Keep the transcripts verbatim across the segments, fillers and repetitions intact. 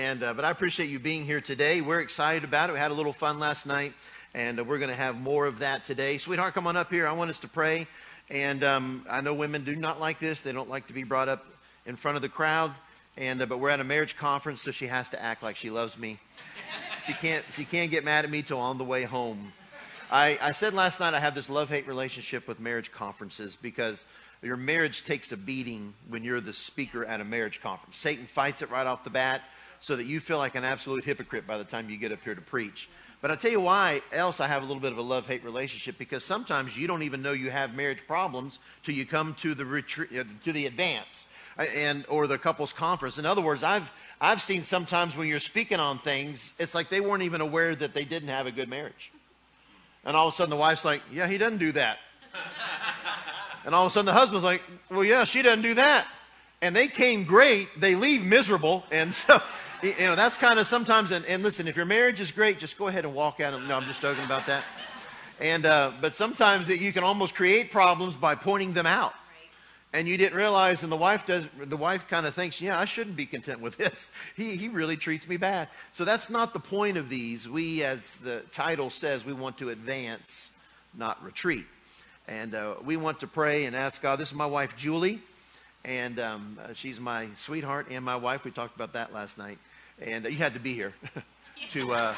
And uh, but I appreciate you being here today. We're excited about it. We had a little fun last night, and uh, we're going to have more of that today. Sweetheart, come on up here. I want us to pray. And um, I know women do not like this. They don't like to be brought up in front of the crowd. And uh, but we're at a marriage conference, so she has to act like she loves me. She can't. She can't get mad at me till on the way home. I, I said last night I have this love-hate relationship with marriage conferences because your marriage takes a beating when you're the speaker at a marriage conference. Satan fights it right off the bat so that you feel like an absolute hypocrite by the time you get up here to preach. But I'll tell you why else I have a little bit of a love-hate relationship, because sometimes you don't even know you have marriage problems till you come to the retreat, to the advance and or the couples conference. In other words, I've I've seen sometimes when you're speaking on things, it's like they weren't even aware that they didn't have a good marriage. And all of a sudden the wife's like, yeah, he doesn't do that. And all of a sudden the husband's like, well, yeah, she doesn't do that. And they came great, they leave miserable. And so, you know, that's kind of sometimes, and, and listen, if your marriage is great, just go ahead and walk out. No, I'm just joking about that. And uh, but sometimes you can almost create problems by pointing them out. And you didn't realize, and the wife does. The wife kind of thinks, yeah, I shouldn't be content with this. He he really treats me bad. So that's not the point of these. We, as the title says, we want to advance, not retreat. And uh, we want to pray and ask God. This is my wife, Julie, and um, uh, she's my sweetheart and my wife. We talked about that last night, and uh, you had to be here to. Uh,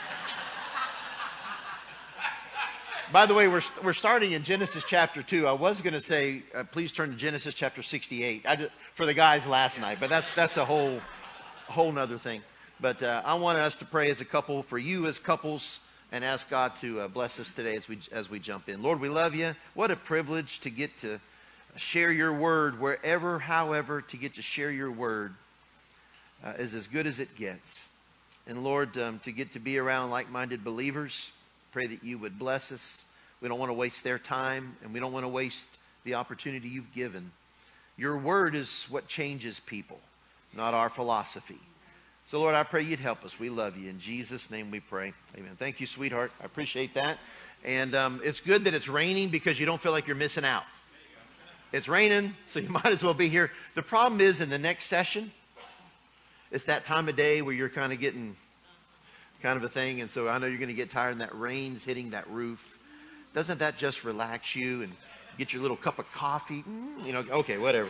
By the way, we're we're starting in Genesis chapter two. I was going to say, uh, please turn to Genesis chapter sixty-eight I just, for the guys last night, but that's that's a whole whole nother thing. But uh, I wanted us to pray as a couple, for you as couples, and ask God to uh, bless us today as we as we jump in. Lord, we love you. What a privilege to get to share your word wherever, however, to get to share your word uh, is as good as it gets. And Lord, um, to get to be around like-minded believers. Pray that you would bless us. We don't want to waste their time, and we don't want to waste the opportunity you've given. Your word is what changes people, not our philosophy. So, Lord, I pray you'd help us. We love you. In Jesus' name we pray. Amen. Thank you, sweetheart. I appreciate that. And um, it's good that it's raining because you don't feel like you're missing out. It's raining, so you might as well be here. The problem is in the next session, it's that time of day where you're kind of getting... kind of a thing, and so I know you're going to get tired, and that rain's hitting that roof. Doesn't that just relax you and get your little cup of coffee? Mm, you know, okay, whatever.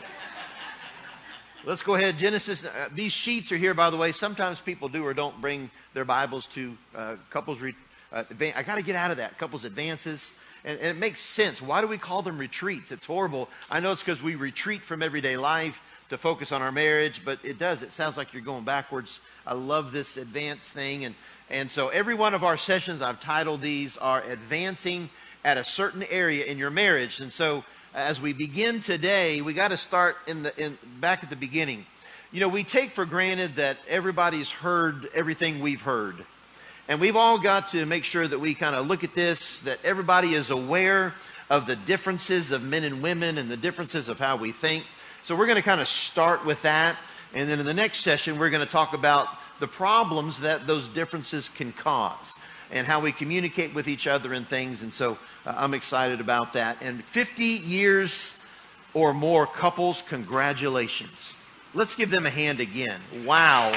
Let's go ahead. Genesis, uh, these sheets are here, by the way. Sometimes people do or don't bring their Bibles to uh, couples. Re- uh, advan- I got to get out of that. Couples advances, and, and it makes sense. Why do we call them retreats? It's horrible. I know it's because we retreat from everyday life to focus on our marriage, but it does. It sounds like you're going backwards. I love this advance thing, and And so every one of our sessions, I've titled these, are advancing at a certain area in your marriage. And so as we begin today, we got to start in the in back at the beginning. You know, we take for granted that everybody's heard everything we've heard. And we've all got to make sure that we kind of look at this, that everybody is aware of the differences of men and women and the differences of how we think. So we're going to kind of start with that. And then in the next session, we're going to talk about the problems that those differences can cause and how we communicate with each other and things. And so uh, I'm excited about that. And fifty years or more couples, congratulations. Let's give them a hand again. Wow.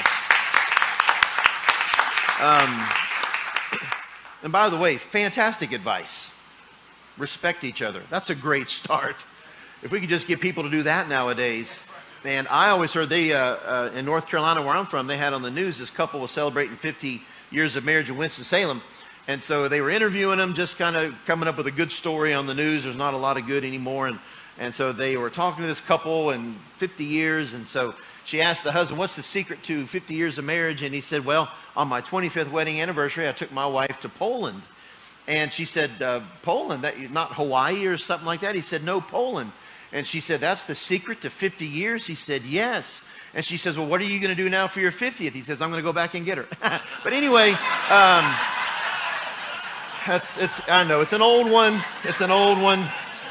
Um, and by the way, fantastic advice. Respect each other. That's a great start. If we could just get people to do that nowadays. And I always heard they, uh, uh, in North Carolina, where I'm from, they had on the news, this couple was celebrating fifty years of marriage in Winston-Salem. And so they were interviewing them, just kind of coming up with a good story on the news. There's not a lot of good anymore. And, and so they were talking to this couple and fifty years. And so she asked the husband, what's the secret to fifty years of marriage? And he said, well, on my twenty-fifth wedding anniversary, I took my wife to Poland. And she said, uh, Poland, that, not Hawaii or something like that? He said, no, Poland. And she said, that's the secret to fifty years? He said, yes. And she says, well, what are you going to do now for your fiftieth? He says, I'm going to go back and get her. But anyway, um, that's, it's, I know, it's an old one. It's an old one.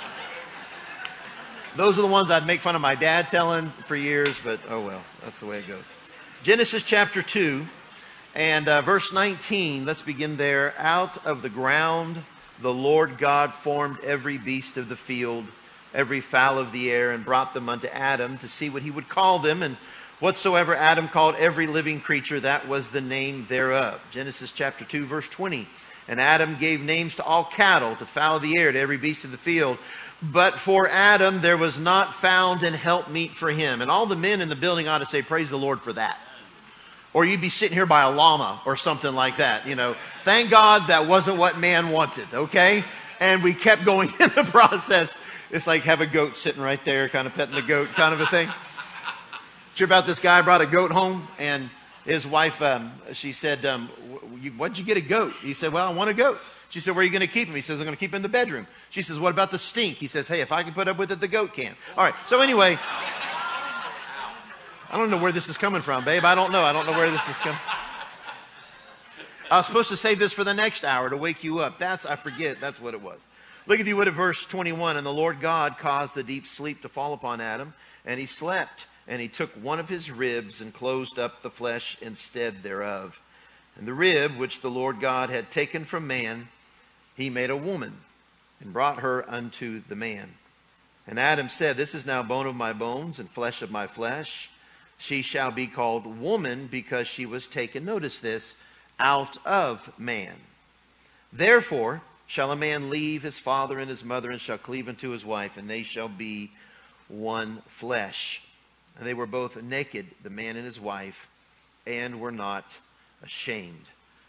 Those are the ones I'd make fun of my dad telling for years, but oh well, that's the way it goes. Genesis chapter two and uh, verse nineteen, let's begin there. Out of the ground the Lord God formed every beast of the field, every fowl of the air, and brought them unto Adam to see what he would call them. And Whatsoever Adam called every living creature, that was the name thereof. Genesis chapter two, verse twenty. And Adam gave names to all cattle, to fowl of the air, to every beast of the field. But for Adam there was not found an helpmeet for him. And all the men in the building ought to say, praise the Lord for that. Or you'd be sitting here by a llama or something like that. You know, thank God that wasn't what man wanted, okay? And we kept going in the process. It's like have a goat sitting right there, kind of petting the goat kind of a thing. Did you hear about this guy brought a goat home, and his wife, um, she said, um, what'd you get a goat? He said, well, I want a goat. She said, where are you going to keep him? He says, I'm going to keep him in the bedroom. She says, what about the stink? He says, hey, if I can put up with it, the goat can. All right, so anyway, I don't know where this is coming from, babe. I don't know. I don't know where this is coming. I was supposed to save this for the next hour to wake you up. That's, I forget, that's what it was. Look, if you would, at verse twenty-one. And the Lord God caused the deep sleep to fall upon Adam, and he slept. And he took one of his ribs and closed up the flesh instead thereof. And the rib which the Lord God had taken from man, he made a woman, and brought her unto the man. And Adam said, this is now bone of my bones and flesh of my flesh. She shall be called woman, because she was taken, notice this, out of man. Therefore shall a man leave his father and his mother, and shall cleave unto his wife, and they shall be one flesh. And they were both naked, the man and his wife, and were not ashamed.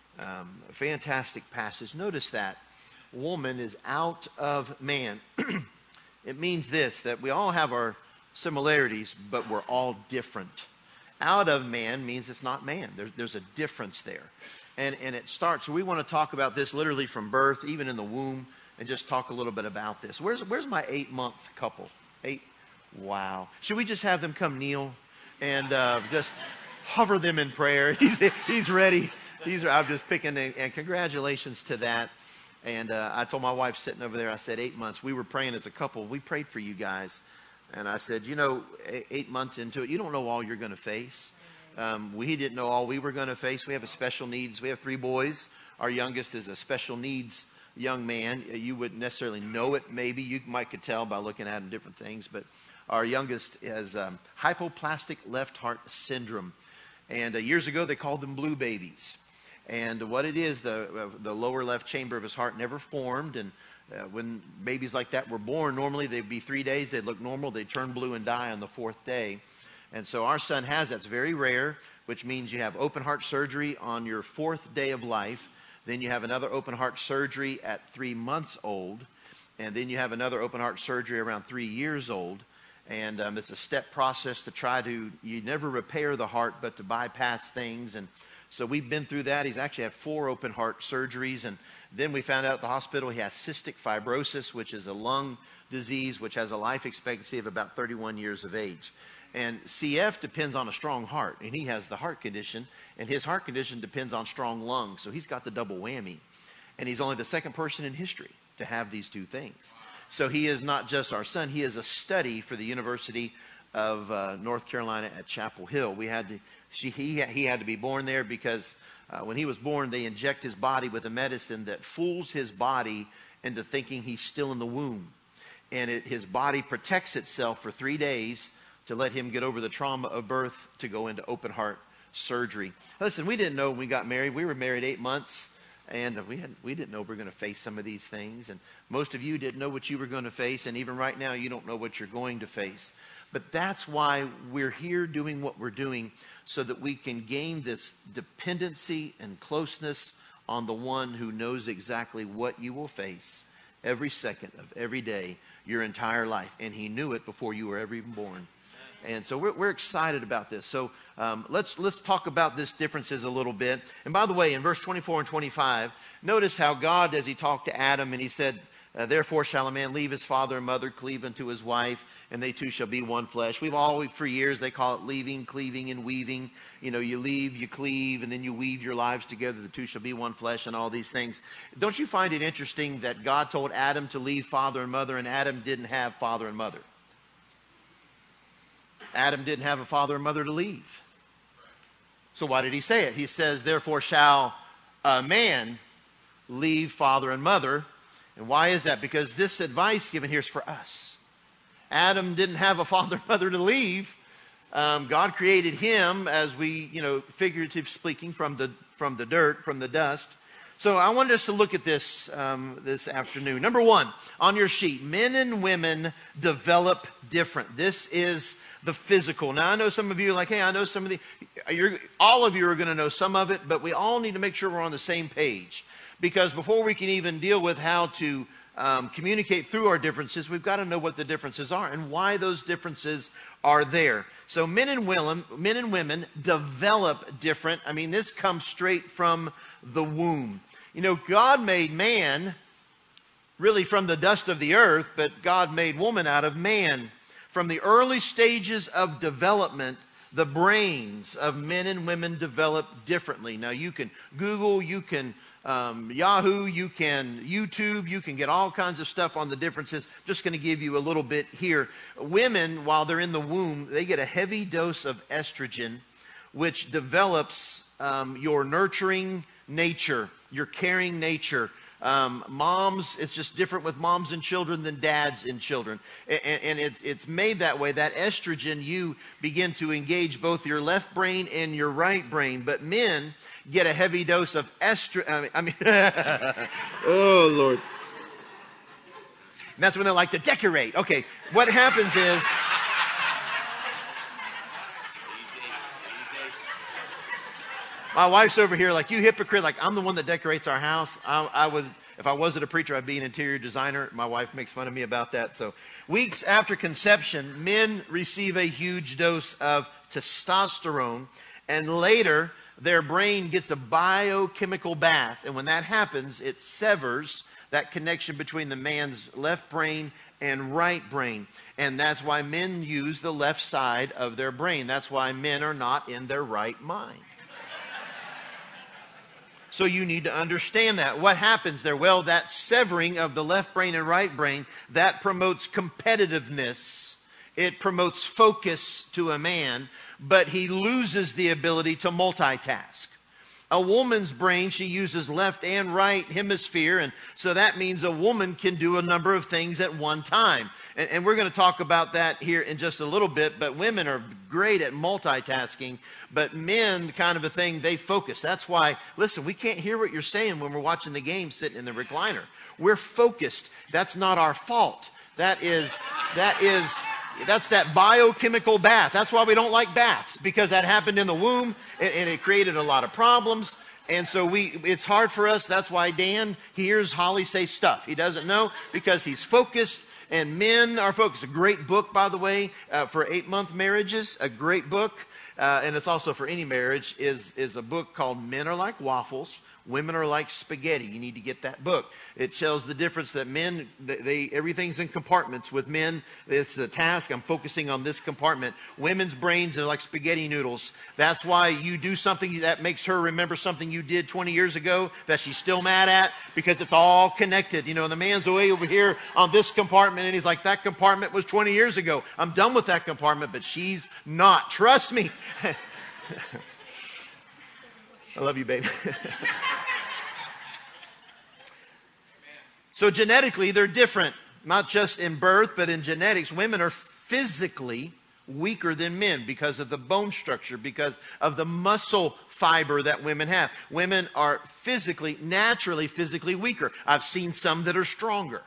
Um, a fantastic passage. Notice that. Woman is out of man. It means this, that we all have our similarities, but we're all different. Out of man means it's not man. There, there's a difference there. And, and it starts, we want to talk about this literally from birth, even in the womb, and just talk a little bit about this. Where's, where's my eight-month couple? Eight? Wow. Should we just have them come kneel and uh, just hover them in prayer? He's, he's ready. He's, I'm just picking, and, and congratulations to that. And uh, I told my wife sitting over there, I said, eight months. We were praying as a couple. We prayed for you guys. And I said, you know, eight months into it, you don't know all you're going to face. Um, we didn't know all we were going to face. We have a special needs. We have three boys. Our youngest is a special needs young man. You wouldn't necessarily know it, maybe. You might could tell by looking at him, different things. But our youngest has um, hypoplastic left heart syndrome. And uh, years ago, they called them blue babies. And what it is, the, uh, the lower left chamber of his heart never formed. And uh, when babies like that were born, normally they'd be three days. They'd look normal. They'd turn blue and die on the fourth day. And so our son has that. It's very rare, which means you have open heart surgery on your fourth day of life. Then you have another open heart surgery at three months old. And then you have another open heart surgery around three years old. And um, it's a step process to try to, you never repair the heart, but to bypass things. And so we've been through that. He's actually had four open heart surgeries. And then we found out at the hospital he has cystic fibrosis, which is a lung disease, which has a life expectancy of about thirty-one years of age. And C F depends on a strong heart. And he has the heart condition. And his heart condition depends on strong lungs. So he's got the double whammy. And he's only the second person in history to have these two things. So he is not just our son. He is a study for the University of uh, North Carolina at Chapel Hill. We had to, she, he, he had to be born there because uh, when he was born, they inject his body with a medicine that fools his body into thinking he's still in the womb. And it, his body protects itself for three days to let him get over the trauma of birth to go into open heart surgery. Listen, we didn't know when we got married. We were married eight months. And we, had, we didn't know we were going to face some of these things. And most of you didn't know what you were going to face. And even right now, you don't know what you're going to face. But that's why we're here doing what we're doing, so that we can gain this dependency and closeness on the one who knows exactly what you will face every second of every day, your entire life. And he knew it before you were ever even born. And so we're, we're excited about this. So um, let's let's talk about this differences a little bit. And by the way, in verse twenty-four and twenty-five, notice how God, as he talked to Adam, and he said, uh, therefore shall a man leave his father and mother, cleave unto his wife, and they two shall be one flesh. We've all, for years, they call it leaving, cleaving, and weaving. You know, you leave, you cleave, and then you weave your lives together. The two shall be one flesh, and all these things. Don't you find it interesting that God told Adam to leave father and mother, and Adam didn't have father and mother? Adam didn't have a father and mother to leave. So why did he say it? He says, therefore shall a man leave father and mother. And why is that? Because this advice given here is for us. Adam didn't have a father and mother to leave. Um, God created him, as we, you know, figurative speaking, from the from the dirt, from the dust. So I wanted us to look at this um, this afternoon. Number one, on your sheet, men and women develop different. This is the physical. Now, I know some of you are like, hey, I know some of the, you're, all of you are going to know some of it, but we all need to make sure we're on the same page. Because before we can even deal with how to um, communicate through our differences, we've got to know what the differences are and why those differences are there. So men and women, men and women develop different. I mean, this comes straight from the womb. You know, God made man really from the dust of the earth, but God made woman out of man. From the early stages of development, the brains of men and women develop differently. Now, you can Google, you can um, Yahoo, you can YouTube, you can get all kinds of stuff on the differences. Just going to give you a little bit here. Women, while they're in the womb, they get a heavy dose of estrogen, which develops um, your nurturing nature, your caring nature. Um, moms, it's just different with moms and children than dads and children. And, and it's, it's made that way. That estrogen, you begin to engage both your left brain and your right brain. But men get a heavy dose of estrogen. I mean, I mean oh, Lord. And that's when they like to decorate. Okay, what happens is... My wife's over here like, you hypocrite, like I'm the one that decorates our house. I, I was, if I wasn't a preacher, I'd be an interior designer. My wife makes fun of me about that. So weeks after conception, men receive a huge dose of testosterone, and later their brain gets a biochemical bath. And when that happens, it severs that connection between the man's left brain and right brain. And that's why men use the left side of their brain. That's why men are not in their right mind. So you need to understand that. What happens there? Well, that severing of the left brain and right brain, that promotes competitiveness. It promotes focus to a man, but he loses the ability to multitask. A woman's brain, she uses left and right hemisphere, and so that means a woman can do a number of things at one time. And, and we're going to talk about that here in just a little bit, but women are great at multitasking, but men, kind of a thing, they focus. That's why, listen, we can't hear what you're saying when we're watching the game sitting in the recliner. We're focused. That's not our fault. That is, that is... That's that biochemical bath. That's why we don't like baths, because that happened in the womb and, and it created a lot of problems. And so we, it's hard for us. That's why Dan hears Holly say stuff he doesn't know, because he's focused, and men are focused. A great book, by the way, uh, for eight-month marriages, a great book. Uh, and it's also for any marriage, is, is a book called Men Are Like Waffles, Women Are Like Spaghetti. You need to get that book. It shows the difference that men, they, they everything's in compartments. With men, it's a task. I'm focusing on this compartment. Women's brains are like spaghetti noodles. That's why you do something that makes her remember something you did twenty years ago that she's still mad at, because it's all connected. You know, the man's way over here on this compartment, and he's like, that compartment was twenty years ago. I'm done with that compartment, but she's not. Trust me. I love you, babe. So genetically, they're different. Not just in birth, but in genetics. Women are physically weaker than men because of the bone structure, because of the muscle fiber that women have. Women are physically, naturally physically weaker. I've seen some that are stronger.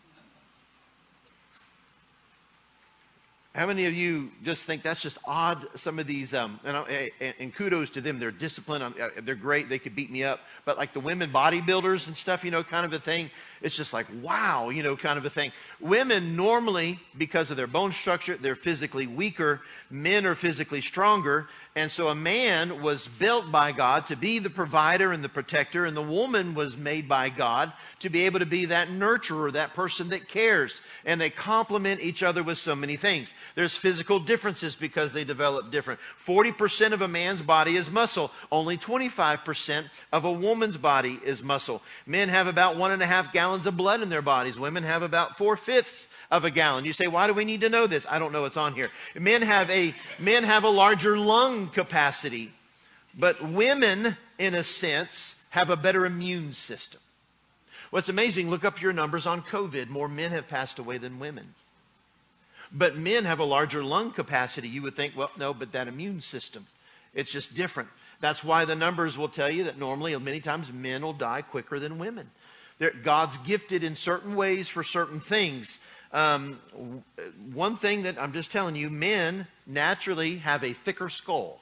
How many of you just think that's just odd? Some of these, um, and, and, and kudos to them, they're disciplined, um, they're great, they could beat me up. But like the women bodybuilders and stuff, you know, kind of a thing. It's just like, wow, you know, kind of a thing. Women normally, because of their bone structure, they're physically weaker. Men are physically stronger. And so a man was built by God to be the provider and the protector, and the woman was made by God to be able to be that nurturer, that person that cares. And they complement each other with so many things. There's physical differences because they develop different. forty percent of a man's body is muscle. Only twenty-five percent of a woman's body is muscle. Men have about one and a half gallons of blood in their bodies. Women have about four-fifths of a gallon. You say, why do we need to know this? I don't know. It's on here. Men have a, men have a larger lung capacity, but women, in a sense, have a better immune system. What's amazing, look up your numbers on COVID. More men have passed away than women. But men have a larger lung capacity. You would think, well, no, but that immune system, it's just different. That's why the numbers will tell you that normally, many times, men will die quicker than women. They're, God's gifted in certain ways for certain things. Um, one thing that I'm just telling you, men naturally have a thicker skull.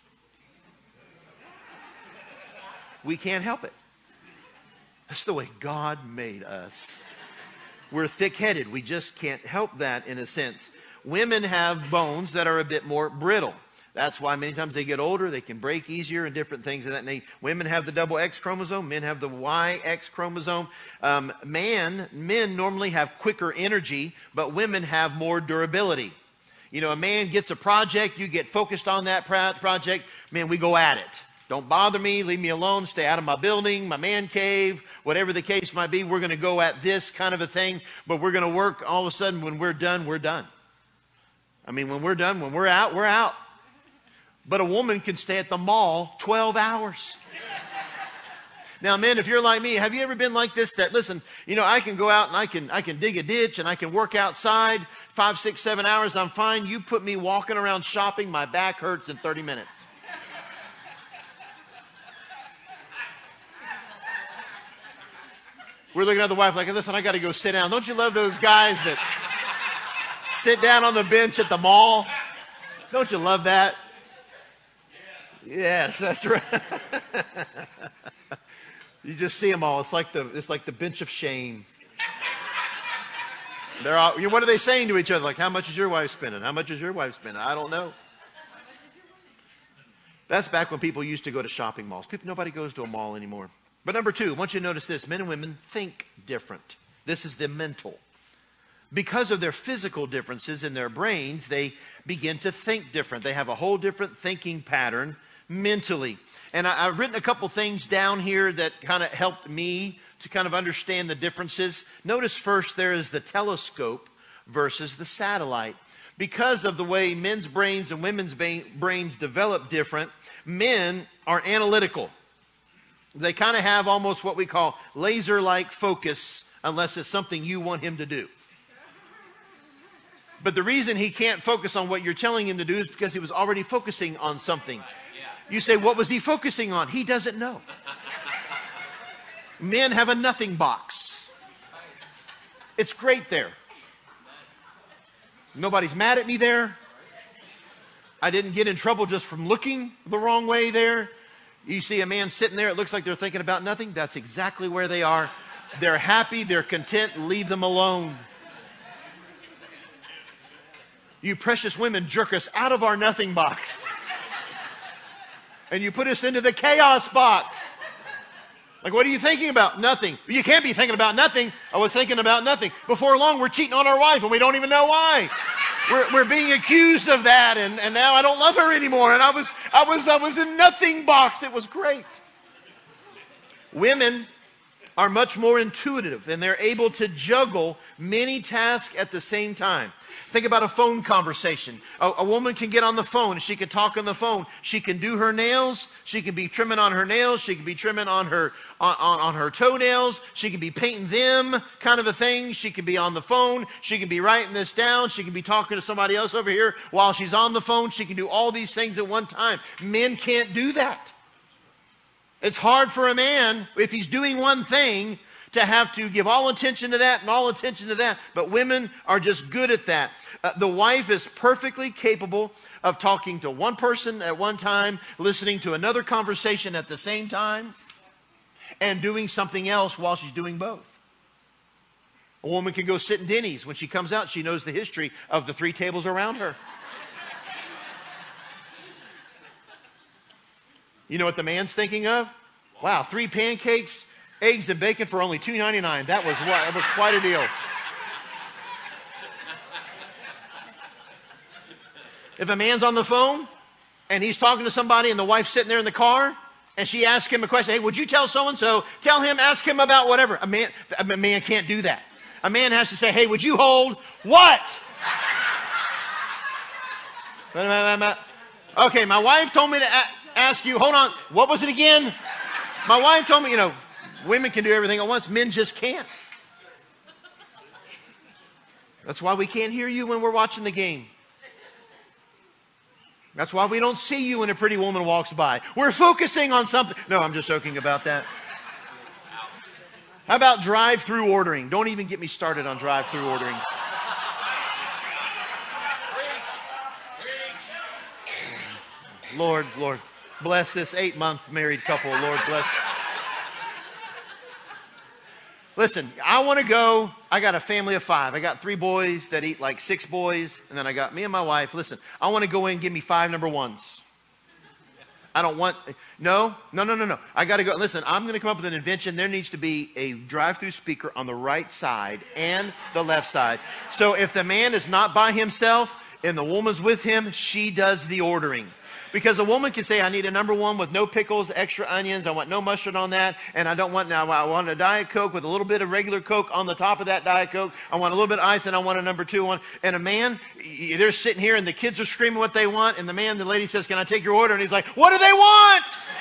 We can't help it. That's the way God made us. We're thick-headed. We just can't help that in a sense. Women have bones that are a bit more brittle. That's why many times they get older, they can break easier and different things of that nature. Women have the double X chromosome. Men have the Y X chromosome. Um, man, men normally have quicker energy, but women have more durability. You know, a man gets a project, you get focused on that project, man, we go at it. Don't bother me, leave me alone, stay out of my building, my man cave, whatever the case might be. We're going to go at this kind of a thing, but we're going to work. All of a sudden, when we're done, we're done. I mean, when we're done, when we're out, we're out. But a woman can stay at the mall twelve hours. Now, men, if you're like me, have you ever been like this? That, listen, you know, I can go out and I can, I can dig a ditch and I can work outside five, six, seven hours. I'm fine. You put me walking around shopping, my back hurts in thirty minutes. We're looking at the wife like, listen, I got to go sit down. Don't you love those guys that sit down on the bench at the mall? Don't you love that? Yes, that's right. You just see them all. It's like the it's like the bench of shame. They're all. You know, what are they saying to each other? Like, how much is your wife spending? How much is your wife spending? I don't know. That's back when people used to go to shopping malls. People, nobody goes to a mall anymore. But number two, I want you to notice this. Men and women think different. This is the mental. Because of their physical differences in their brains, they begin to think different. They have a whole different thinking pattern mentally. And I, I've written a couple things down here that kind of helped me to kind of understand the differences. Notice first there is the telescope versus the satellite. Because of the way men's brains and women's brains develop different, men are analytical. They kind of have almost what we call laser-like focus unless it's something you want him to do. But the reason he can't focus on what you're telling him to do is because he was already focusing on something. You say, what was he focusing on? He doesn't know. Men have a nothing box. It's great there. Nobody's mad at me there. I didn't get in trouble just from looking the wrong way there. You see a man sitting there, it looks like they're thinking about nothing. That's exactly where they are. They're happy, they're content, leave them alone. You precious women jerk us out of our nothing box. And you put us into the chaos box. Like, what are you thinking about? Nothing. You can't be thinking about nothing. I was thinking about nothing. Before long, we're cheating on our wife and we don't even know why. We're, we're being accused of that, and, and now I don't love her anymore. And I was, I was, I was in nothing box. It was great. Women are much more intuitive, and they're able to juggle many tasks at the same time. Think about a phone conversation. A, a woman can get on the phone. She can talk on the phone. She can do her nails. She can be trimming on her nails. She can be trimming on her on, on, on her toenails. She can be painting them, kind of a thing. She can be on the phone. She can be writing this down. She can be talking to somebody else over here while she's on the phone. She can do all these things at one time. Men can't do that. It's hard for a man, if he's doing one thing, to have to give all attention to that and all attention to that. But women are just good at that. Uh, the wife is perfectly capable of talking to one person at one time, listening to another conversation at the same time, and doing something else while she's doing both. A woman can go sit in Denny's. When she comes out, she knows the history of the three tables around her. You know what the man's thinking of? Wow, three pancakes, eggs, and bacon for only two ninety-nine. That was what? That was quite a deal. If a man's on the phone and he's talking to somebody and the wife's sitting there in the car and she asks him a question, hey, would you tell so-and-so? Tell him, ask him about whatever. A man, a man can't do that. A man has to say, hey, would you hold what? Okay, my wife told me to a- ask you, hold on, what was it again? My wife told me, you know, women can do everything at once. Men just can't. That's why we can't hear you when we're watching the game. That's why we don't see you when a pretty woman walks by. We're focusing on something. No, I'm just joking about that. How about drive-through ordering? Don't even get me started on drive-through ordering. Lord, Lord, bless this eight-month married couple. Lord, bless. Listen, I want to go. I got a family of five. I got three boys that eat like six boys. And then I got me and my wife. Listen, I want to go in and give me five number ones. I don't want, no, no, no, no, no. I got to go. Listen, I'm going to come up with an invention. There needs to be a drive-through speaker on the right side and the left side. So if the man is not by himself and the woman's with him, she does the ordering. Because a woman can say, I need a number one with no pickles, extra onions. I want no mustard on that. And I don't want, now I want a Diet Coke with a little bit of regular Coke on the top of that Diet Coke. I want a little bit of ice and I want a number two one. And a man, they're sitting here and the kids are screaming what they want. And the man, the lady says, can I take your order? And he's like, what do they want?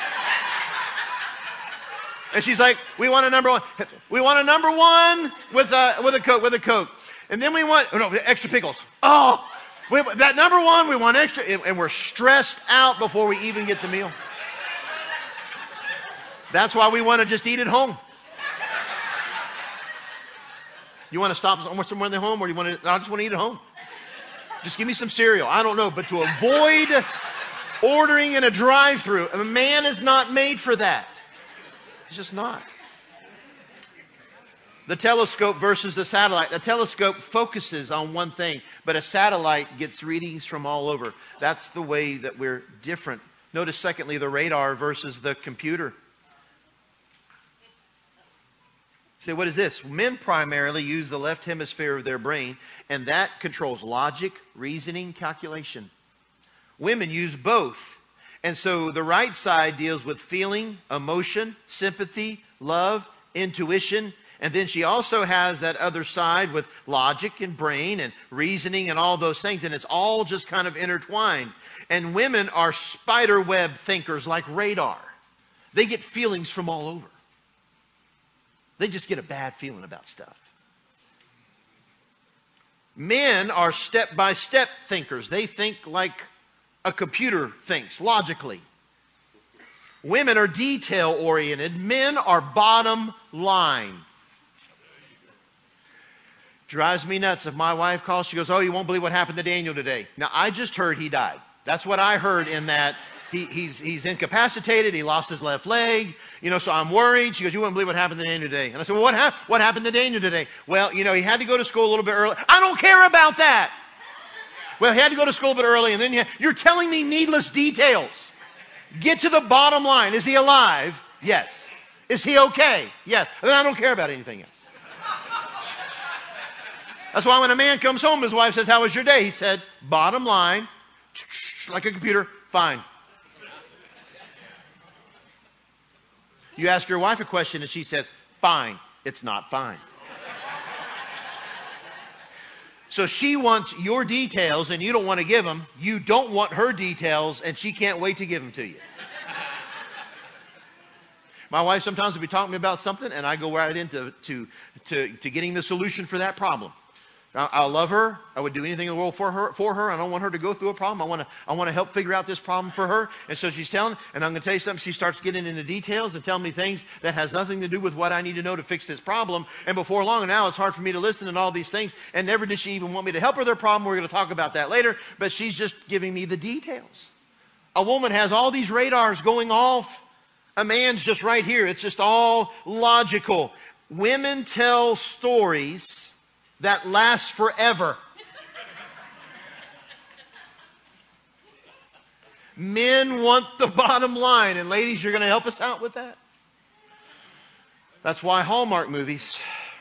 And she's like, we want a number one. We want a number one with a, with a Coke, with a Coke. And then we want, oh no, extra pickles. Oh. We, that number one, we want extra, and we're stressed out before we even get the meal. That's why we want to just eat at home. You want to stop somewhere in the home, or do you want to, I just want to eat at home. Just give me some cereal. I don't know, but to avoid ordering in a drive-thru, a man is not made for that. He's just not. The telescope versus the satellite. The telescope focuses on one thing, but a satellite gets readings from all over. That's the way that we're different. Notice, secondly, the radar versus the computer. Say, what is this? Men primarily use the left hemisphere of their brain, and that controls logic, reasoning, calculation. Women use both. And so the right side deals with feeling, emotion, sympathy, love, intuition. And then she also has that other side with logic and brain and reasoning and all those things. And it's all just kind of intertwined. And women are spider web thinkers like radar. They get feelings from all over. They just get a bad feeling about stuff. Men are step-by-step thinkers. They think like a computer thinks, logically. Women are detail-oriented. Men are bottom line. Drives me nuts. If my wife calls, she goes, oh, you won't believe what happened to Daniel today. Now, I just heard he died. That's what I heard in that he, he's, he's incapacitated. He lost his left leg. You know, so I'm worried. She goes, you won't believe what happened to Daniel today. And I said, well, what, hap- what happened to Daniel today? Well, you know, he had to go to school a little bit early. I don't care about that. Well, he had to go to school a bit early, and then you, you're telling me needless details. Get to the bottom line. Is he alive? Yes. Is he okay? Yes. And then I don't care about anything else. That's why when a man comes home, his wife says, how was your day? He said, bottom line, like a computer, fine. You ask your wife a question and she says, fine. It's not fine. So she wants your details and you don't want to give them. You don't want her details and she can't wait to give them to you. My wife sometimes will be talking to me about something and I go right into to, to, to getting the solution for that problem. I love her. I would do anything in the world for her. For her, I don't want her to go through a problem. I want to. I want to help figure out this problem for her. And so she's telling. And I'm going to tell you something. She starts getting into details and telling me things that has nothing to do with what I need to know to fix this problem. And before long, and now it's hard for me to listen and all these things. And never did she even want me to help her with her problem. We're going to talk about that later. But she's just giving me the details. A woman has all these radars going off. A man's just right here. It's just all logical. Women tell stories that lasts forever. Men want the bottom line. And ladies, you're going to help us out with that? That's why Hallmark movies.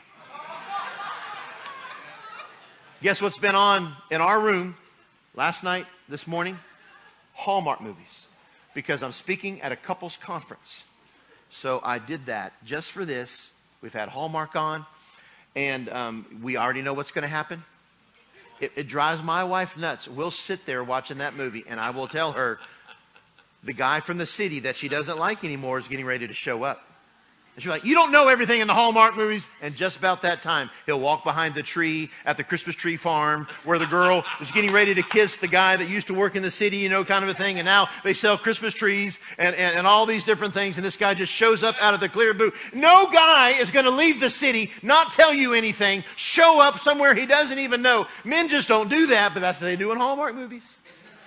Guess what's been on in our room last night, this morning? Hallmark movies. Because I'm speaking at a couples conference. So I did that just for this. We've had Hallmark on. And um, we already know what's going to happen. It, it drives my wife nuts. We'll sit there watching that movie, and I will tell her the guy from the city that she doesn't like anymore is getting ready to show up. And she's like, you don't know everything in the Hallmark movies. And just about that time, he'll walk behind the tree at the Christmas tree farm where the girl is getting ready to kiss the guy that used to work in the city, you know, kind of a thing. And now they sell Christmas trees and, and, and all these different things. And this guy just shows up out of the clear blue. No guy is going to leave the city, not tell you anything, show up somewhere he doesn't even know. Men just don't do that, but that's what they do in Hallmark movies.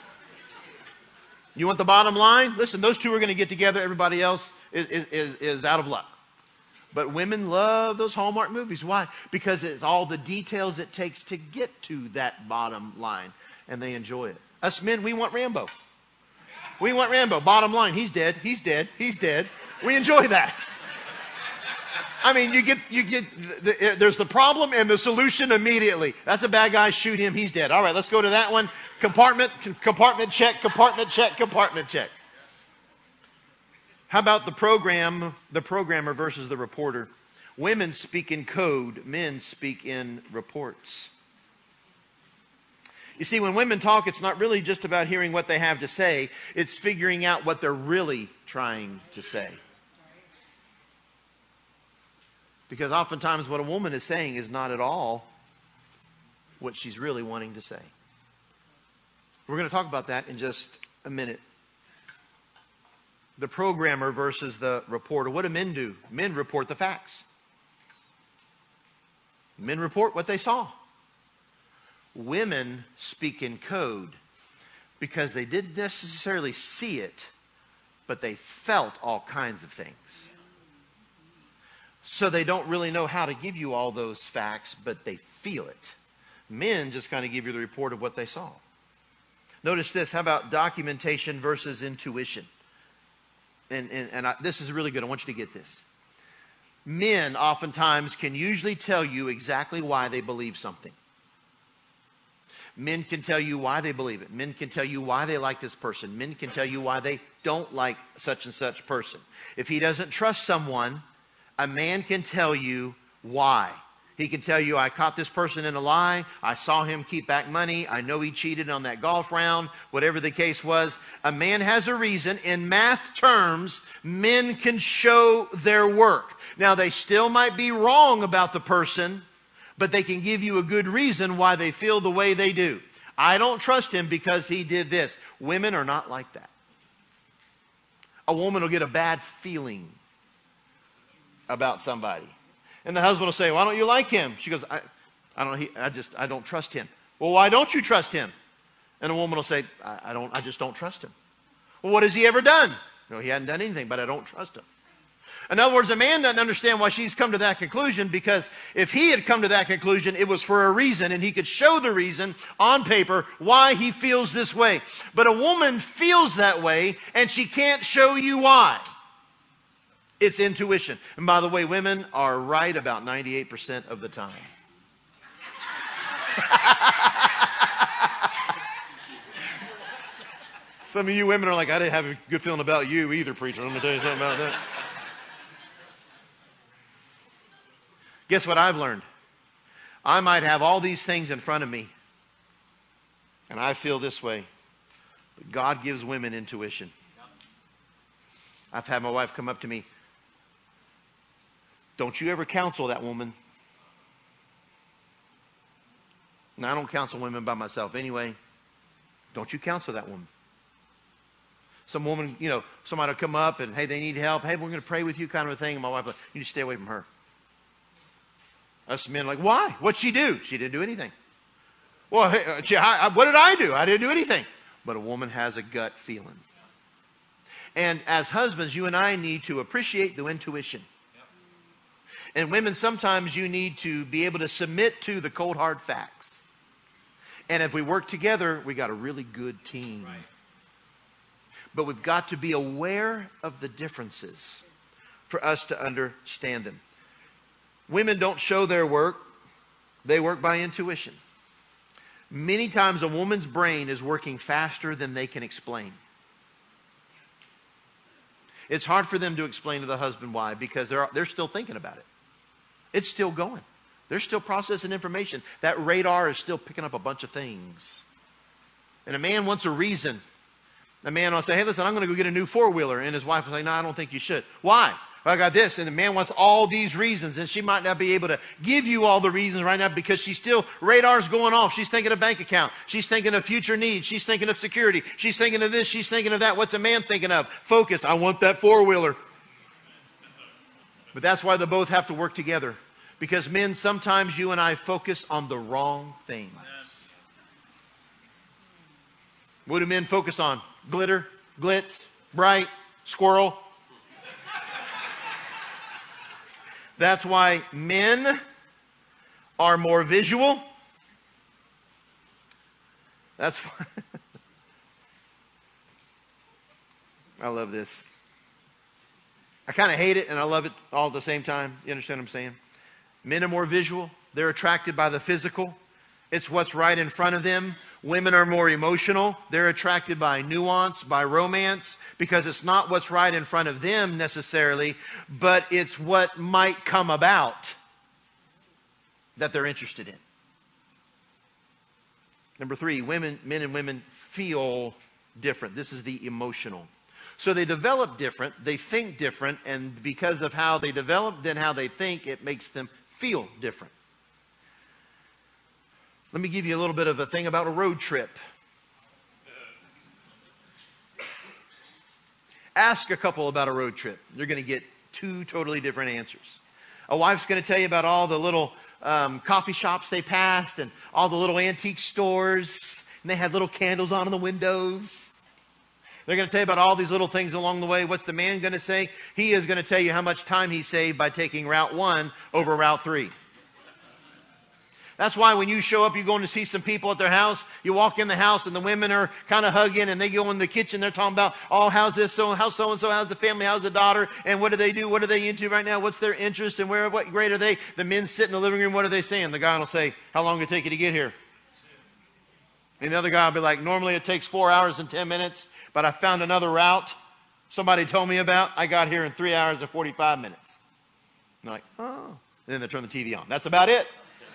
You want the bottom line? Listen, those two are going to get together. Everybody else is, is, is out of luck. But women love those Hallmark movies. Why? Because it's all the details it takes to get to that bottom line. And they enjoy it. Us men, we want Rambo. We want Rambo. Bottom line, he's dead, he's dead, he's dead. We enjoy that. I mean, you get, you get, the, there's the problem and the solution immediately. That's a bad guy, shoot him, he's dead. All right, let's go to that one. Compartment, compartment check, compartment check, compartment check. How about the program, the programmer versus the reporter? Women speak in code, men speak in reports. You see, when women talk, it's not really just about hearing what they have to say. It's figuring out what they're really trying to say. Because oftentimes what a woman is saying is not at all what she's really wanting to say. We're going to talk about that in just a minute. The programmer versus the reporter. What do men do? Men report the facts. Men report what they saw. Women speak in code because they didn't necessarily see it, but they felt all kinds of things. So they don't really know how to give you all those facts, but they feel it. Men just kind of give you the report of what they saw. Notice this. How about documentation versus intuition? And, and, and I, this is really good. I want you to get this. Men oftentimes can usually tell you exactly why they believe something. Men can tell you why they believe it. Men can tell you why they like this person. Men can tell you why they don't like such and such person. If he doesn't trust someone, a man can tell you why. He can tell you, I caught this person in a lie. I saw him keep back money. I know he cheated on that golf round. Whatever the case was, a man has a reason. In math terms, men can show their work. Now, they still might be wrong about the person, but they can give you a good reason why they feel the way they do. I don't trust him because he did this. Women are not like that. A woman will get a bad feeling about somebody. And the husband will say, why don't you like him? She goes, I, I don't, he, I just, I don't trust him. Well, why don't you trust him? And a woman will say, I, I don't, I just don't trust him. Well, what has he ever done? No, he hadn't done anything, but I don't trust him. In other words, a man doesn't understand why she's come to that conclusion, because if he had come to that conclusion, it was for a reason, and he could show the reason on paper why he feels this way. But a woman feels that way, and she can't show you why. It's intuition. And by the way, women are right about ninety-eight percent of the time. Some of you women are like, I didn't have a good feeling about you either, preacher. Let me tell you something about that. Guess what I've learned? I might have all these things in front of me, and I feel this way. But God gives women intuition. I've had my wife come up to me. Don't you ever counsel that woman. Now, I don't counsel women by myself anyway. Don't you counsel that woman. Some woman, you know, somebody will come up and, hey, they need help. Hey, we're going to pray with you, kind of a thing. And my wife will, you need to stay away from her. Us men are like, why? What'd she do? She didn't do anything. Well, hey, she, I, I, what did I do? I didn't do anything. But a woman has a gut feeling. And as husbands, you and I need to appreciate the intuition. And women, sometimes you need to be able to submit to the cold, hard facts. And if we work together, we got a really good team. Right. But we've got to be aware of the differences for us to understand them. Women don't show their work. They work by intuition. Many times a woman's brain is working faster than they can explain. It's hard for them to explain to the husband why, because they're, they're still thinking about it. It's still going. They're still processing information. That radar is still picking up a bunch of things. And a man wants a reason. A man will say, hey, listen, I'm going to go get a new four-wheeler. And his wife will say, no, I don't think you should. Why? I got this. And the man wants all these reasons. And she might not be able to give you all the reasons right now because she's still, radar's going off. She's thinking of bank account. She's thinking of future needs. She's thinking of security. She's thinking of this. She's thinking of that. What's a man thinking of? Focus. I want that four-wheeler. But that's why they both have to work together. Because men, sometimes you and I focus on the wrong things. What do men focus on? Glitter, glitz, bright, squirrel. That's why men are more visual. That's why I love this. I kind of hate it and I love it all at the same time. You understand what I'm saying? Men are more visual. They're attracted by the physical. It's what's right in front of them. Women are more emotional. They're attracted by nuance, by romance, because it's not what's right in front of them necessarily, but it's what might come about that they're interested in. Number three, women, men and women feel different. This is the emotional. So they develop different, they think different, and because of how they develop, then how they think, it makes them feel different. Let me give you a little bit of a thing about a road trip. Ask a couple about a road trip. You're going to get two totally different answers. A wife's going to tell you about all the little um, coffee shops they passed and all the little antique stores. And they had little candles on in the windows. They're going to tell you about all these little things along the way. What's the man going to say? He is going to tell you how much time he saved by taking Route one over Route three. That's why when you show up, you're going to see some people at their house. You walk in the house and the women are kind of hugging and they go in the kitchen. They're talking about, oh, how's this, so how's so-and-so, how's the family, how's the daughter, and what do they do, what are they into right now, what's their interest, and where, what grade are they? The men sit in the living room, what are they saying? The guy will say, how long did it take you to get here? And the other guy will be like, normally it takes four hours and ten minutes, but I found another route somebody told me about. I got here in three hours and forty-five minutes. And they're like, oh. And then they turn the T V on. That's about it.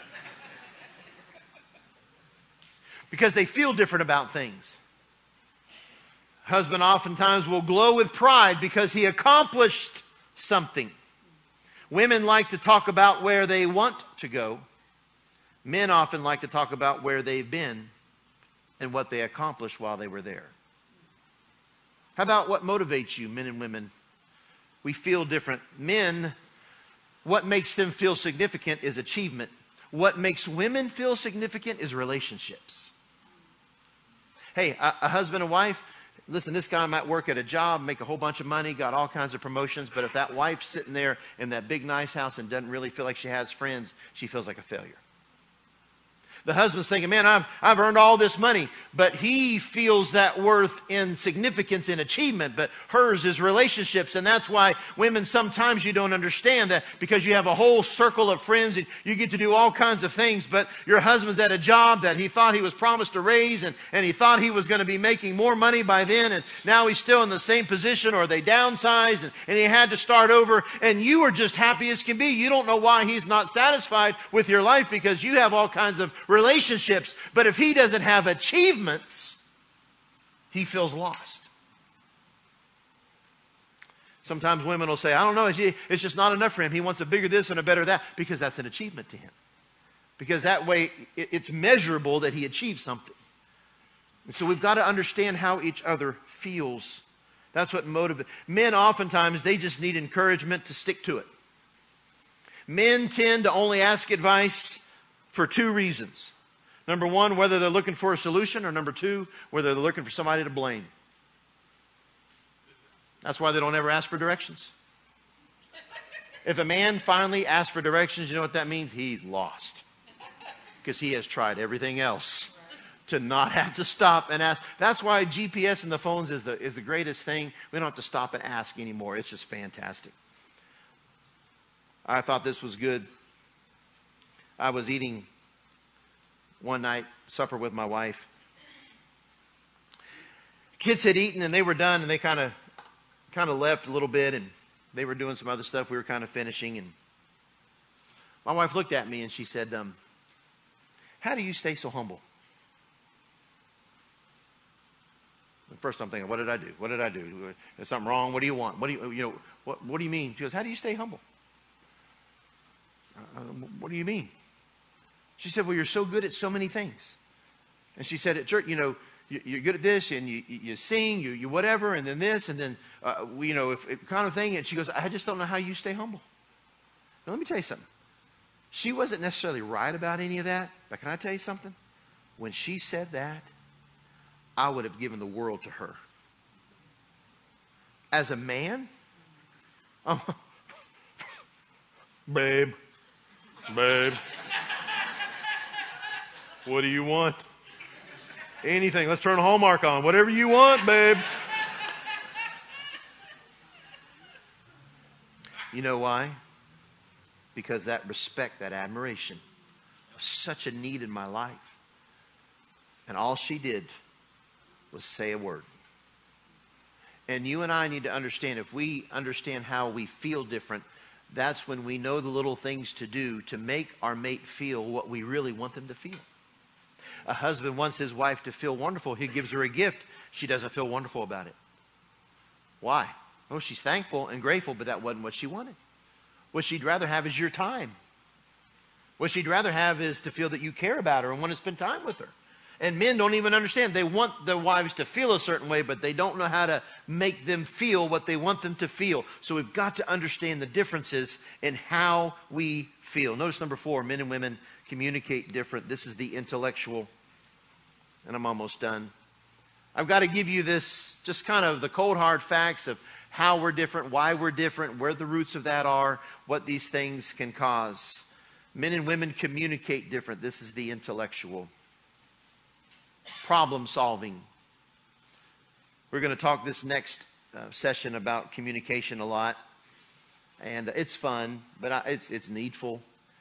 Because they feel different about things. Husband oftentimes will glow with pride because he accomplished something. Women like to talk about where they want to go. Men often like to talk about where they've been and what they accomplished while they were there. How about what motivates you, men and women? We feel different. Men, what makes them feel significant is achievement. What makes women feel significant is relationships. Hey, a, a husband and wife, listen, this guy might work at a job, make a whole bunch of money, got all kinds of promotions, but if that wife's sitting there in that big nice house and doesn't really feel like she has friends, she feels like a failure. The husband's thinking, man, I've, I've earned all this money, but he feels that worth in significance in achievement, but hers is relationships. And that's why women, sometimes you don't understand that because you have a whole circle of friends and you get to do all kinds of things, but your husband's at a job that he thought he was promised a raise and, and he thought he was going to be making more money by then, and now he's still in the same position, or they downsized and, and he had to start over, and you are just happy as can be. You don't know why he's not satisfied with your life because you have all kinds of relationships, but if he doesn't have achievements, he feels lost. Sometimes women will say, I don't know, it's just not enough for him. He wants a bigger this and a better that, because that's an achievement to him. Because that way it's measurable that he achieved something. And so we've got to understand how each other feels. That's what motivates. Men oftentimes, they just need encouragement to stick to it. Men tend to only ask advice for two reasons. Number one, whether they're looking for a solution, or number two, whether they're looking for somebody to blame. That's why they don't ever ask for directions. If a man finally asks for directions, you know what that means? He's lost. Because he has tried everything else to not have to stop and ask. That's why G P S in the phones is the, is the greatest thing. We don't have to stop and ask anymore. It's just fantastic. I thought this was good. I was eating one night, supper with my wife. Kids had eaten and they were done, and they kind of kind of left a little bit, and they were doing some other stuff. We were kind of finishing, and my wife looked at me and she said, um, how do you stay so humble? first I'm thinking, what did I do? What did I do? Is something wrong? What do you want? What do you, you know, what, what do you mean? She goes, how do you stay humble? Uh, what do you mean? She said, well, you're so good at so many things. And she said, at church, you know, you, you're good at this, and you, you sing, you, you whatever, and then this, and then, uh, you know, if, if kind of thing. And she goes, I just don't know how you stay humble. Now, let me tell you something. She wasn't necessarily right about any of that, but can I tell you something? When she said that, I would have given the world to her. As a man, oh, babe, babe, what do you want? Anything. Let's turn Hallmark on. Whatever you want, babe. You know why? Because that respect, that admiration was such a need in my life. And all she did was say a word. And you and I need to understand, if we understand how we feel different, that's when we know the little things to do to make our mate feel what we really want them to feel. A husband wants his wife to feel wonderful. He gives her a gift. She doesn't feel wonderful about it. Why? Oh, she's thankful and grateful, but that wasn't what she wanted. What she'd rather have is your time. What she'd rather have is to feel that you care about her and want to spend time with her. And men don't even understand. They want their wives to feel a certain way, but they don't know how to make them feel what they want them to feel. So we've got to understand the differences in how we feel. Notice number four, men and women communicate different. This is the intellectual. And I'm almost done. I've got to give you this, just kind of the cold hard facts of how we're different, why we're different, where the roots of that are, what these things can cause. Men and women communicate different. This is the intellectual. Problem solving. We're going to talk this next uh, session about communication a lot. And it's fun, but I, it's, it's needful.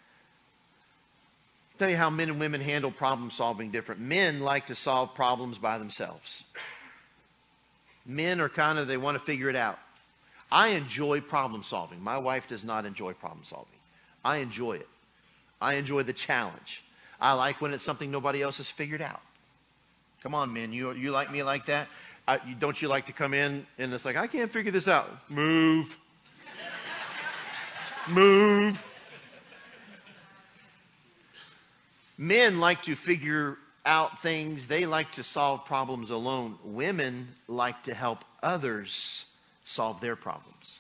I'll tell you how men and women handle problem solving different. Men like to solve problems by themselves. Men are kind of, they want to figure it out. I enjoy problem solving. My wife does not enjoy problem solving. I enjoy it. I enjoy the challenge. I like when it's something nobody else has figured out. Come on, men. You, you like me like that? I, you, don't you like to come in and it's like, I can't figure this out. Move. Move. Men like to figure out things. They like to solve problems alone. Women like to help others solve their problems.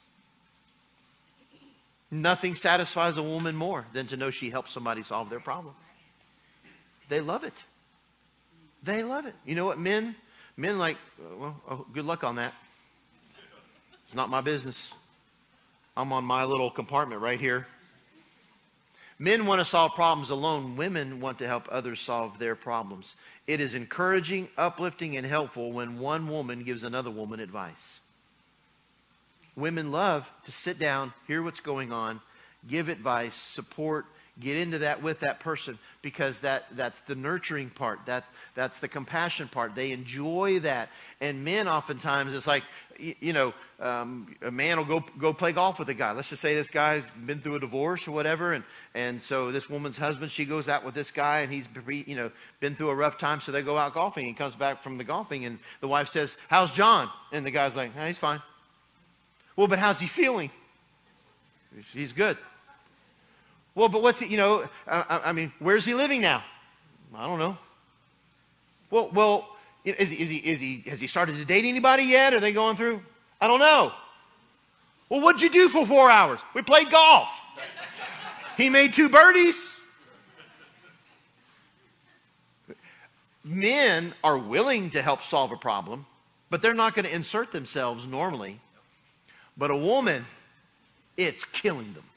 Nothing satisfies a woman more than to know she helped somebody solve their problem. They love it. They love it. You know what, men? Men like, well, oh, good luck on that. It's not my business. I'm on my little compartment right here. Men want to solve problems alone. Women want to help others solve their problems. It is encouraging, uplifting, and helpful when one woman gives another woman advice. Women love to sit down, hear what's going on, give advice, support, get into that with that person, because that, that's the nurturing part. That, that's the compassion part. They enjoy that. And men oftentimes, it's like, you, you know, um, a man will go go play golf with a guy. Let's just say this guy's been through a divorce or whatever, and, and so this woman's husband, she goes out with this guy, and he's, you know, been through a rough time, so they go out golfing. He comes back from the golfing, and the wife says, how's John? And the guy's like, oh, he's fine. Well, but how's he feeling? He's good. Well, but what's he, you know, I, I mean, where's he living now? I don't know. Well, well, is he, is he, is he, has he started to date anybody yet? Are they going through? I don't know. Well, what'd you do for four hours? We played golf. He made two birdies. Men are willing to help solve a problem, but they're not going to insert themselves normally. But a woman, it's killing them.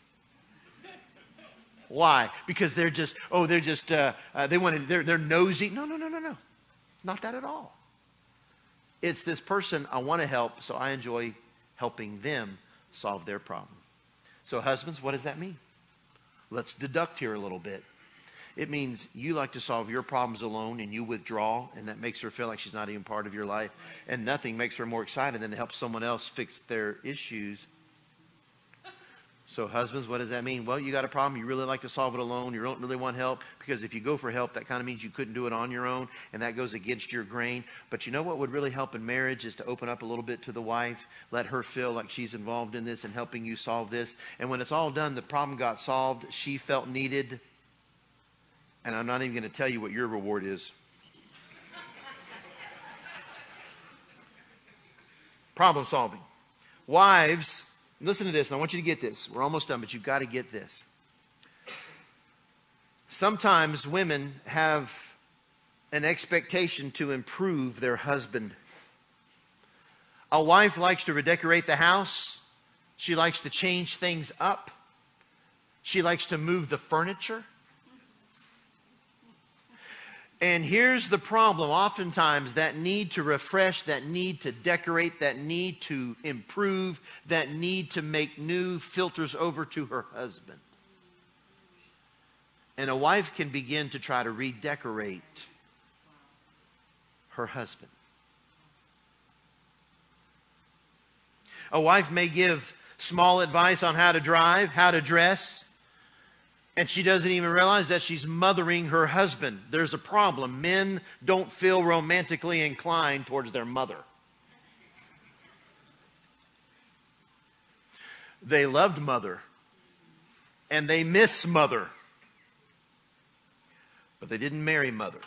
Why? Because they're just, oh, they're just, uh, uh, they want to, they're, they're nosy. No, no, no, no, no. Not that at all. It's this person I want to help, so I enjoy helping them solve their problem. So husbands, what does that mean? Let's deduct here a little bit. It means you like to solve your problems alone and you withdraw, and that makes her feel like she's not even part of your life. And nothing makes her more excited than to help someone else fix their issues. So husbands, what does that mean? Well, you got a problem. You really like to solve it alone. You don't really want help, because if you go for help, that kind of means you couldn't do it on your own, and that goes against your grain. But you know what would really help in marriage is to open up a little bit to the wife. Let her feel like she's involved in this and helping you solve this. And when it's all done, the problem got solved. She felt needed. And I'm not even going to tell you what your reward is. Problem solving. Wives, listen to this. I want you to get this. We're almost done, but you've got to get this. Sometimes women have an expectation to improve their husband. A wife likes to redecorate the house. She likes to change things up. She likes to move the furniture. And here's the problem. Oftentimes, that need to refresh, that need to decorate, that need to improve, that need to make new filters over to her husband. And a wife can begin to try to redecorate her husband. A wife may give small advice on how to drive, how to dress, and she doesn't even realize that she's mothering her husband. There's a problem. Men don't feel romantically inclined towards their mother. They loved mother, and they miss mother, but they didn't marry mother.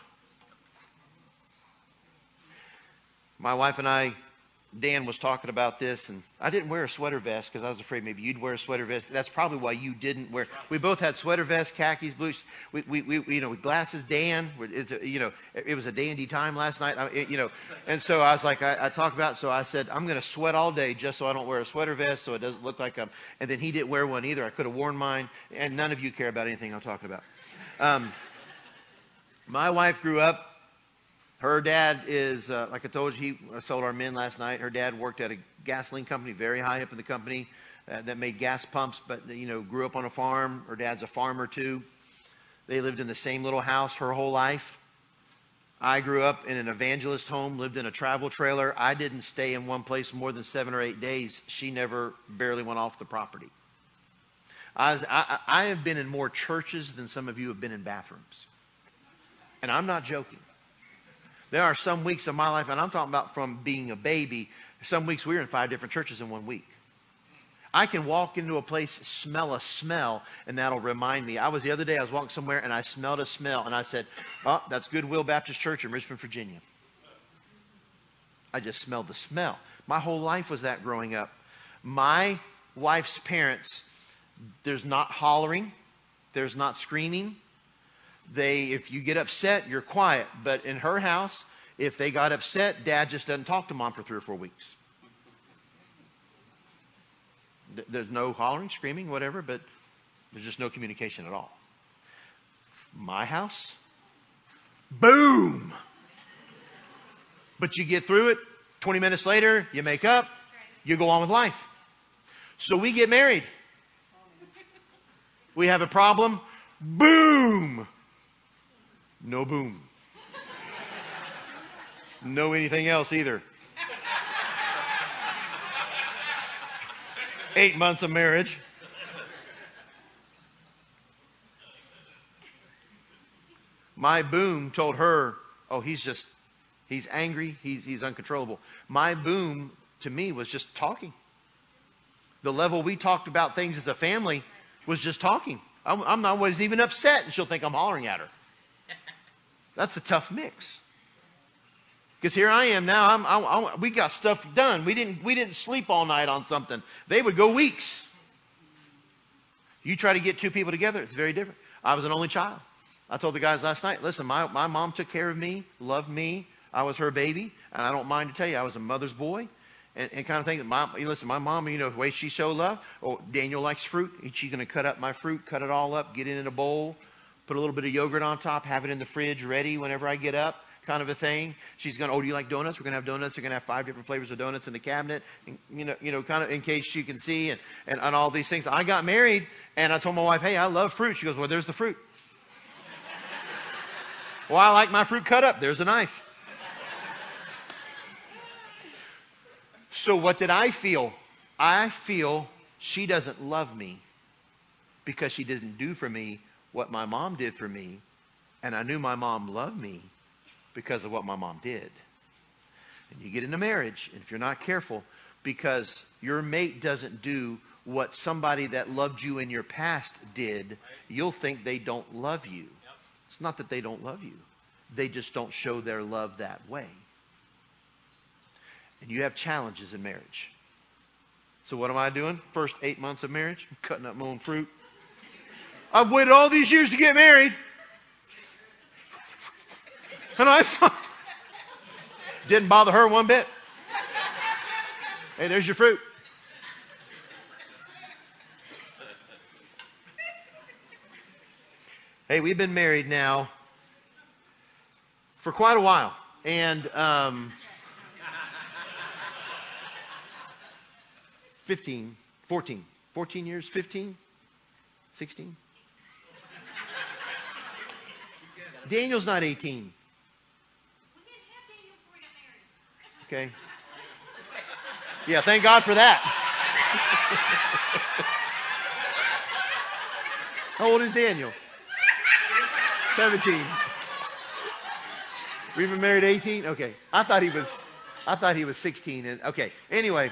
My wife and I, Dan was talking about this, and I didn't wear a sweater vest because I was afraid maybe you'd wear a sweater vest. That's probably why you didn't wear. We both had sweater vests, khakis, blues. We, we, we you know, with glasses. Dan, it's a, you know, it was a dandy time last night. I, it, you know, and so I was like, I, I talked about. So I said, I'm going to sweat all day just so I don't wear a sweater vest, so it doesn't look like I'm. And then he didn't wear one either. I could have worn mine, and none of you care about anything I'm talking about. Um, my wife grew up. Her dad is, uh, like I told you, he sold our men last night. Her dad worked at a gasoline company, very high up in the company, uh, that made gas pumps, but, you know, grew up on a farm. Her dad's a farmer, too. They lived in the same little house her whole life. I grew up in an evangelist home, lived in a travel trailer. I didn't stay in one place more than seven or eight days. She never barely went off the property. I, was, I, I have been in more churches than some of you have been in bathrooms. And I'm not joking. There are some weeks of my life, and I'm talking about from being a baby, some weeks we were in five different churches in one week. I can walk into a place, smell a smell, and that'll remind me. I was the other day, I was walking somewhere, and I smelled a smell, and I said, oh, that's Goodwill Baptist Church in Richmond, Virginia. I just smelled the smell. My whole life was that growing up. My wife's parents, there's not hollering, there's not screaming. They, if you get upset, you're quiet. But in her house, if they got upset, Dad just doesn't talk to Mom for three or four weeks. There's no hollering, screaming, whatever, but there's just no communication at all. My house, boom. But you get through it. twenty minutes later, you make up. You go on with life. So we get married. We have a problem. Boom. No boom. No anything else either. Eight months of marriage. My boom told her, oh, he's just, he's angry, he's, he's uncontrollable. My boom to me was just talking. The level we talked about things as a family was just talking. I'm, I'm not always even upset, and she'll think I'm hollering at her. That's a tough mix. Because here I am now. I'm, I'm, I'm, we got stuff done. We didn't, we didn't sleep all night on something. They would go weeks. You try to get two people together, it's very different. I was an only child. I told the guys last night, listen, my, my mom took care of me, loved me. I was her baby. And I don't mind to tell you, I was a mother's boy. And, and kind of thing. My, listen, my mom, you know, the way she showed love. Oh, Daniel likes fruit. She's going to cut up my fruit, cut it all up, get it in a bowl, put a little bit of yogurt on top, have it in the fridge ready whenever I get up, kind of a thing. She's going to, oh, do you like donuts? We're going to have donuts. We're going to have five different flavors of donuts in the cabinet, and, you know, you know, kind of in case she can see and, and, and all these things. I got married, and I told my wife, hey, I love fruit. She goes, well, there's the fruit. Well, I like my fruit cut up. There's a knife. So what did I feel? I feel she doesn't love me because she didn't do for me what my mom did for me. And I knew my mom loved me because of what my mom did. And you get into marriage, and if you're not careful, because your mate doesn't do what somebody that loved you in your past did, you'll think they don't love you. It's not that they don't love you. They just don't show their love that way. And you have challenges in marriage. So what am I doing? First eight months of marriage, I'm cutting up my own fruit. I've waited all these years to get married. And I didn't bother her one bit. Hey, there's your fruit. Hey, we've been married now for quite a while. And um, fifteen, fourteen, fourteen years, fifteen, sixteen. Daniel's not eighteen. We didn't have Daniel before we got married. Okay. Yeah, thank God for that. How old is Daniel? seventeen. We've been married eighteen? Okay. I thought he was I thought he was sixteen. And, okay. Anyway.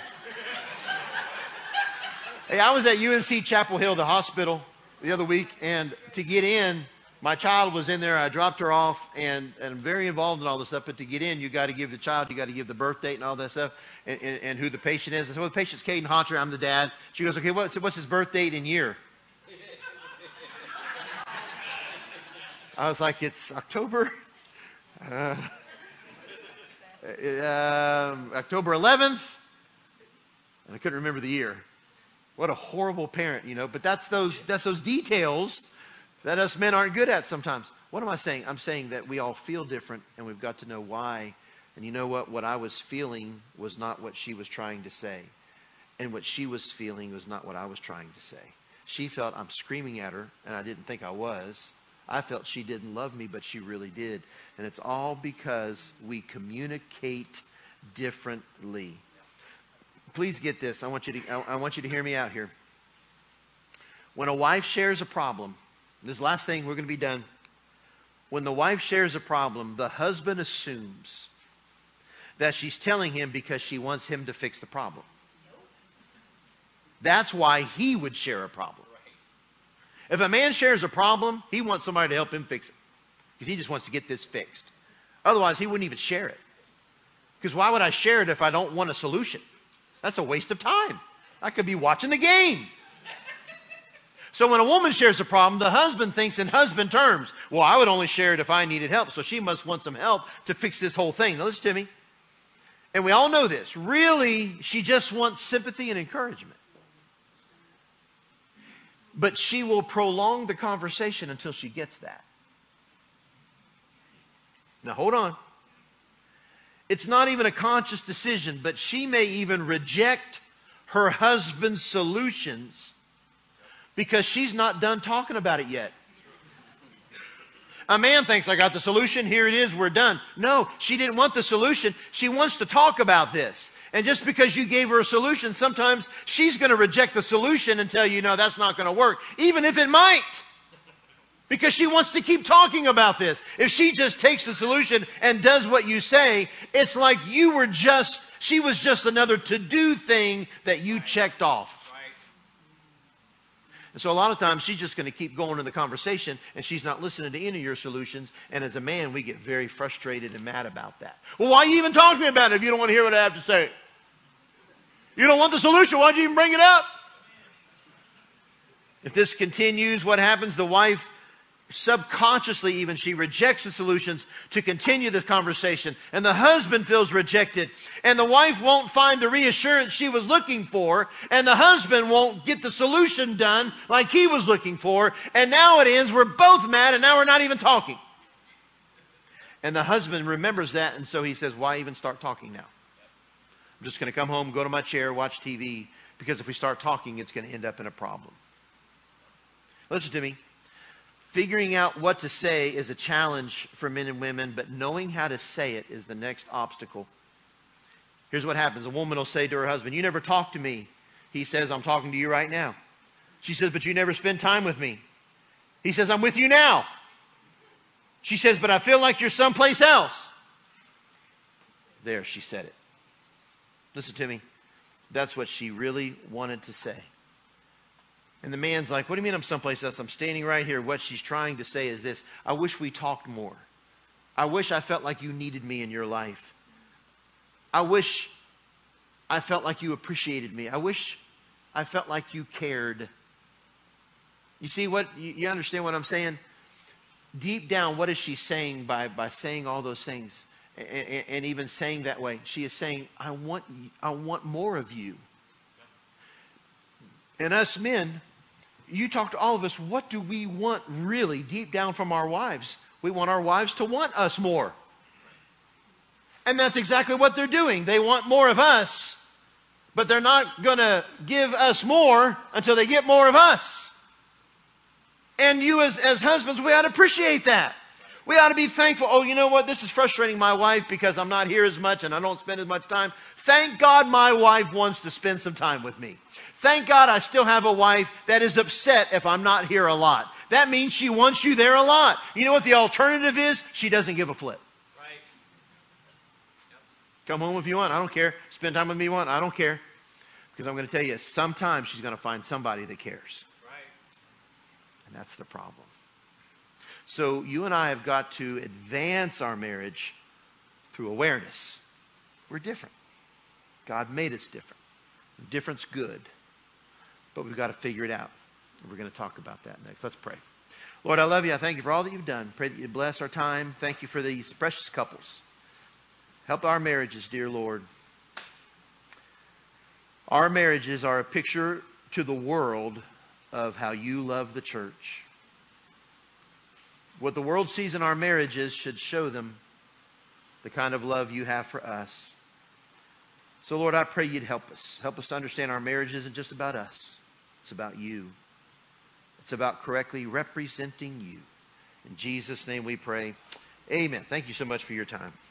Hey, I was at U N C Chapel Hill, the hospital, the other week, and to get in, my child was in there. I dropped her off, and, and I'm very involved in all this stuff. But to get in, you got to give the child, you got to give the birth date and all that stuff, and, and, and who the patient is. I said, well, the patient's Caden Hunter. I'm the dad. She goes, okay, what's, what's his birth date and year? I was like, it's October, uh, uh, October eleventh, and I couldn't remember the year. What a horrible parent, you know. But that's those that's those details that us men aren't good at sometimes. What am I saying? I'm saying that we all feel different, and we've got to know why. And you know what? What I was feeling was not what she was trying to say. And what she was feeling was not what I was trying to say. She felt I'm screaming at her, and I didn't think I was. I felt she didn't love me, but she really did. And it's all because we communicate differently. Please get this. I want you to, I want you to hear me out here. When a wife shares a problem, this is the last thing, we're going to be done. When the wife shares a problem, the husband assumes that she's telling him because she wants him to fix the problem. That's why he would share a problem. If a man shares a problem, he wants somebody to help him fix it. Because he just wants to get this fixed. Otherwise, he wouldn't even share it. Because why would I share it if I don't want a solution? That's a waste of time. I could be watching the game. So when a woman shares a problem, the husband thinks in husband terms. Well, I would only share it if I needed help. So she must want some help to fix this whole thing. Now listen to me. And we all know this. Really, she just wants sympathy and encouragement. But she will prolong the conversation until she gets that. Now, hold on. It's not even a conscious decision, but she may even reject her husband's solutions because she's not done talking about it yet. A man thinks, I got the solution, here it is, we're done. No, she didn't want the solution. She wants to talk about this. And just because you gave her a solution, sometimes she's going to reject the solution and tell you, no, that's not going to work. Even if it might. Because she wants to keep talking about this. If she just takes the solution and does what you say, it's like you were just, she was just another to-do thing that you checked off. And so a lot of times she's just going to keep going in the conversation and she's not listening to any of your solutions. And as a man, we get very frustrated and mad about that. Well, why are you even talking about it if you don't want to hear what I have to say? You don't want the solution. Why'd you even bring it up? If this continues, what happens? The wife subconsciously even, she rejects the solutions to continue the conversation. And the husband feels rejected. And the wife won't find the reassurance she was looking for. And the husband won't get the solution done like he was looking for. And now it ends, we're both mad, and now we're not even talking. And the husband remembers that, and so he says, why even start talking now? I'm just going to come home, go to my chair, watch T V, because if we start talking, it's going to end up in a problem. Listen to me. Figuring out what to say is a challenge for men and women, but knowing how to say it is the next obstacle. Here's what happens. A woman will say to her husband, you never talk to me. He says, I'm talking to you right now. She says, but you never spend time with me. He says, I'm with you now. She says, but I feel like you're someplace else. There, she said it. Listen to me. That's what she really wanted to say. And the man's like, what do you mean I'm someplace else? I'm standing right here. What she's trying to say is this: I wish we talked more. I wish I felt like you needed me in your life. I wish I felt like you appreciated me. I wish I felt like you cared. You see what, you, you understand what I'm saying? Deep down, what is she saying by, by saying all those things? And, and, and even saying that way, she is saying, I want, I want more of you. And us men, you talk to all of us, what do we want really deep down from our wives? We want our wives to want us more. And that's exactly what they're doing. They want more of us, but they're not going to give us more until they get more of us. And you as, as husbands, we ought to appreciate that. We ought to be thankful. Oh, you know what? This is frustrating my wife because I'm not here as much and I don't spend as much time. Thank God my wife wants to spend some time with me. Thank God I still have a wife that is upset if I'm not here a lot. That means she wants you there a lot. You know what the alternative is? She doesn't give a flip. Right. Yep. Come home if you want. I don't care. Spend time with me if you want. I don't care. Because I'm going to tell you, sometimes she's going to find somebody that cares. And that's the problem. So you and I have got to advance our marriage through awareness. We're different. God made us different. Different's good. But we've got to figure it out. And we're going to talk about that next. Let's pray. Lord, I love you. I thank you for all that you've done. Pray that you bless our time. Thank you for these precious couples. Help our marriages, dear Lord. Our marriages are a picture to the world of how you love the church. What the world sees in our marriages should show them the kind of love you have for us. So, Lord, I pray you'd help us. Help us to understand our marriage isn't just about us. It's about you. It's about correctly representing you. In Jesus' name we pray. Amen. Thank you so much for your time.